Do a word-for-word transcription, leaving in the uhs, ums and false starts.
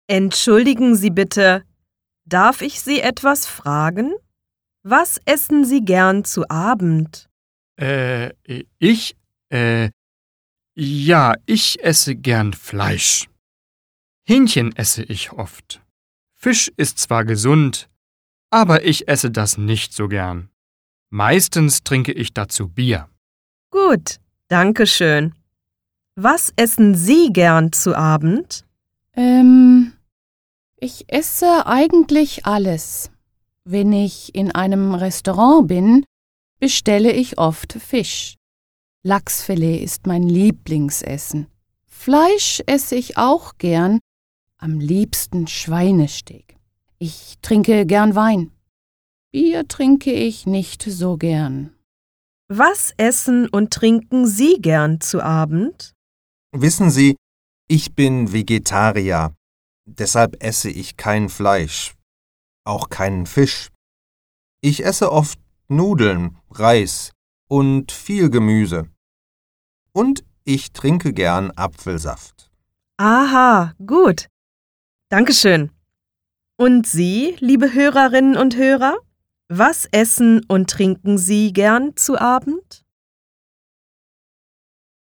Entschuldigen Sie bitte, darf ich Sie etwas fragen? Was essen Sie gern zu Abend? Äh, ich, äh, ja, ich esse gern Fleisch. Hähnchen esse ich oft. Fisch ist zwar gesund, aber ich esse das nicht so gern. Meistens trinke ich dazu Bier. Gut, danke schön. Was essen Sie gern zu Abend? Ähm, ich esse eigentlich alles. Wenn ich in einem Restaurant bin, bestelle ich oft Fisch. Lachsfilet ist mein Lieblingsessen. Fleisch esse ich auch gern, am liebsten Schweinesteak. Ich trinke gern Wein. Bier trinke ich nicht so gern. Was essen und trinken Sie gern zu Abend? Wissen Sie, ich bin Vegetarier, deshalb esse ich kein Fleisch, auch keinen Fisch. Ich esse oft Nudeln, Reis und viel Gemüse. Und ich trinke gern Apfelsaft. Aha, gut. Dankeschön. Und Sie, liebe Hörerinnen und Hörer, was essen und trinken Sie gern zu Abend?